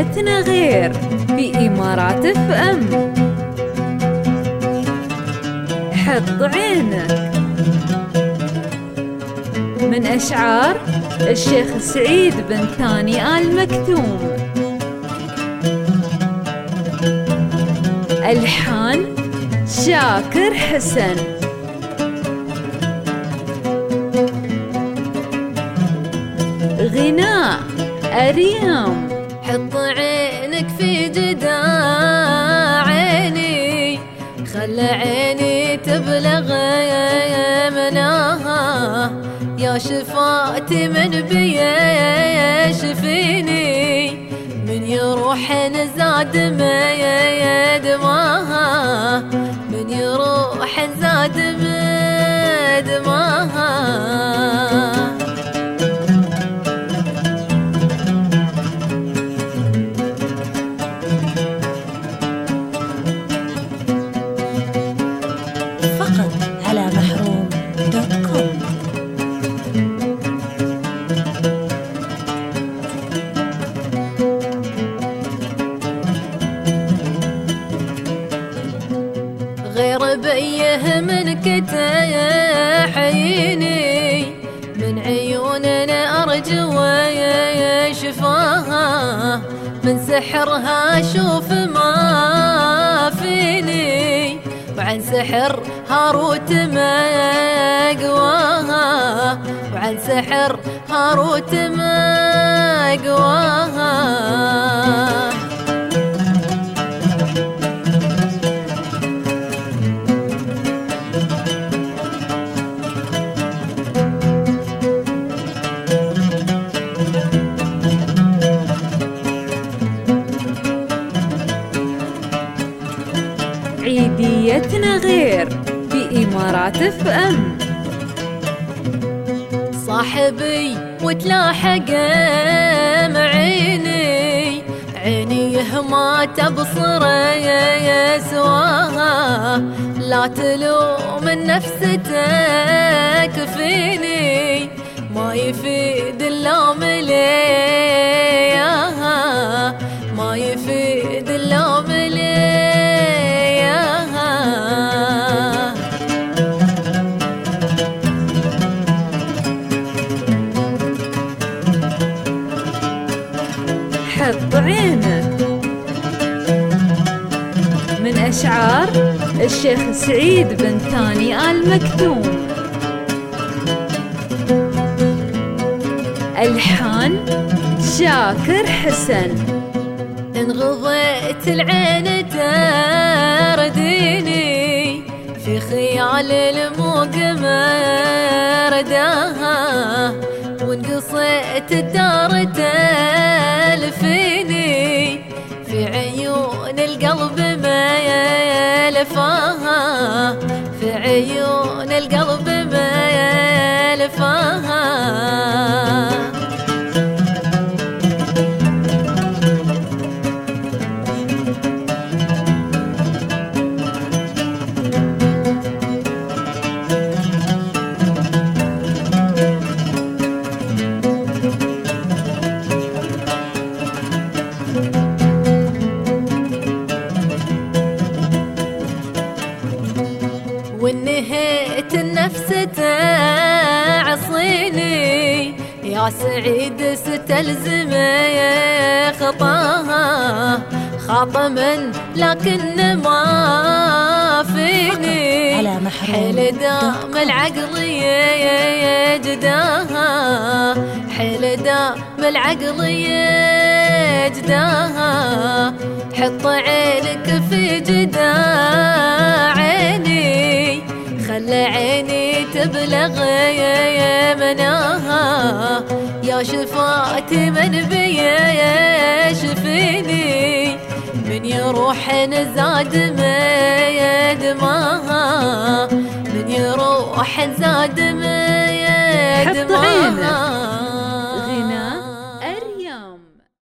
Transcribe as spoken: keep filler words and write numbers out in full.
عيديتنا غير في إمارات اف ام. حط عينك من أشعار الشيخ سعيد بن ثاني آل مكتوم، ألحان شاكر حسن، غناء أريام. حط عينك في جدا عيني، خلى عيني تبلغ مناها، يا شفاتي من بيا شفيني، من يروح نزاد ما دماها، من يروح نزاد ما دماها. فقط على محروم دوت كوم. غير بيه من كتحيني، من عيوننا أرجو شفاها، من سحرها شوف ما فيني، وعن سحر هاروت ما قواها، وعن سحر هاروت ما قواها. عيديتنا غير في إمارات اف ام. صاحبي وتلاحق معيني، عيني ما تبصر يا سواها، لا تلوم نفستك فيني، ما يفيد اللوم لياها، ما يفيد اللوم لياها. حط عينك من أشعار الشيخ سعيد بن ثاني آل مكتوم، ألحان شاكر حسن. إن غضيت العين ترديني، في خيال الموق مرداها، وإن قصيت الدار تلفيني، في عيون القلب ما يلفاها، في عيون القلب ما يلفاها. ونهيت النفس تعصيني، يا سعيد ستلزم خطاها، خاطما لكن ما فيني، حيل دام العقل يجداها، حيل دام العقل يجداها. حط عينك في جدا عيني، خلى عيني تبلغ مناها، يا شفاتي من بيا شفيني، من يروح نزاد ما دماها، من يروح نزاد ما دماها.